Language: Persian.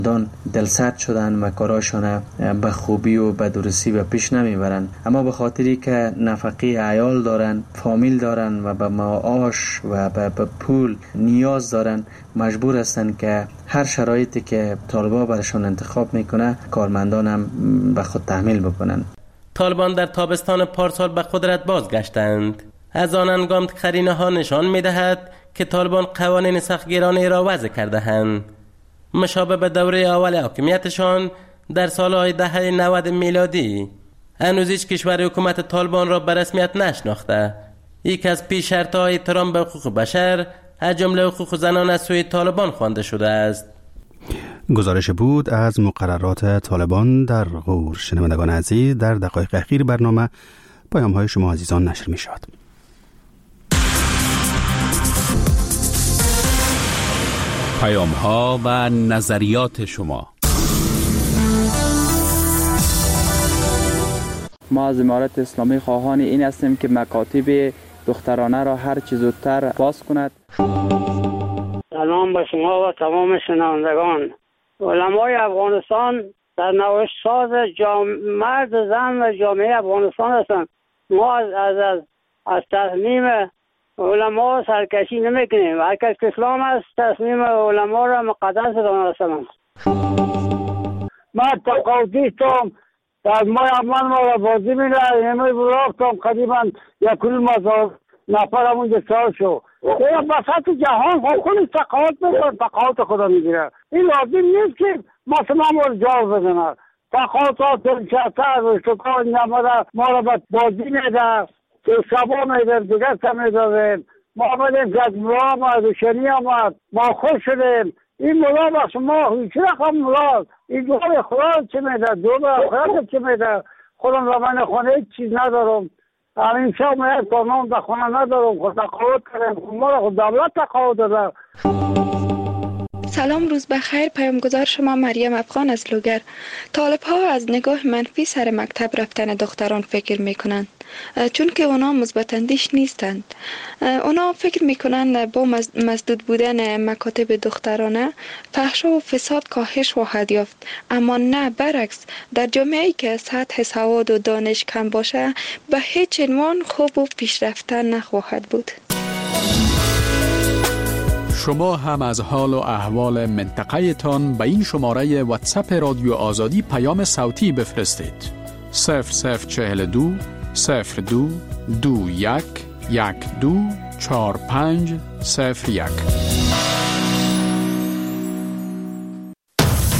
دان دلسرد شدن و کاراشان به خوبی و به درستی به پیش نمیبرن، اما به خاطری که نفقه عیال دارن، فامیل دارن و به معاش و به پول نیاز دارن، مجبور هستن که هر شرایطی که طالبان برشان انتخاب میکنه کارمندان هم به خود تحمیل بکنن. طالبان در تابستان پارسال به قدرت بازگشتند. از آن هنگام قرینه ها نشان میدهد که طالبان قوانین سختگیرانه را وضع کرده‌اند، مشابه به دوره اول حاکمیتشان در سالهای دهه 90 میلادی. هنوز هیچ کشور حکومت طالبان را به رسمیت نشناخته. یک از پیش شرط‌های احترام به حقوق بشر از جمله حقوق زنان از سوی طالبان خوانده شده است. گزارش بود از مقررات طالبان در غور. شنوندگان عزیز، در دقایق اخیر برنامه پیام‌های شما عزیزان نشر می‌شود. پیام‌ها و نظریات شما. ما از امارت اسلامی خواهان این هستیم که مکاتب دخترانه را هر چه زودتر باز کند. سلام به شما و تمام شنوندگان. علمای افغانستان در نوشت ساز مرد زن و جامعه افغانستان هستند. ما از تصمیم علما سرکشی نمیکنیم. هر کس که اسلام است تصمیم علما را مقدس دانستند. من تقاضیستم در من را بازی می‌دهد. همه برافتم قریبا 1,000,000 نفر همونجا سال شد. این بساط جهان خودش تقاضی میکنه، تقاضی خدا میگیره. این لازم نیست که مثلا ما رو جار بزنه. تقاضات دلچسته و شکار نماده ما را به بازی میده که شبا میده دیگر سمیدازیم. ما آمدیم که از ملا آمد و شنی آمد، ما خوش شدیم. این ملا بخش ما هیچ رقم ملا این دوار خدا چه میده، دوار خدا چه میده. خودم را من خونه هیچ چیز ندارم. این شب میاد کارنام در خونه ندارم. خود تقاوت کردیم، ما را خود دولت تقاوت داده. سلام، روز بخیر. پیامگزار شما مریم افغان از لوگر. طالب ها از نگاه منفی سر مکتب رفتن دختران فکر میکنند، چون که اونا مثبت‌اندیش نیستند. اونا فکر میکنند با مسدود بودن مکاتب دخترانه فحش و فساد کاهش خواهد یافت، اما نه، برعکس. در جامعه‌ای که سطح سواد و دانش کم باشه به هیچ عنوان خوب و پیشرفته نخواهد بود. شما هم از حال و احوال منطقه تان به این شماره واتساپ رادیو آزادی پیام صوتی بفرستید. 0042 02 21 12 45 01.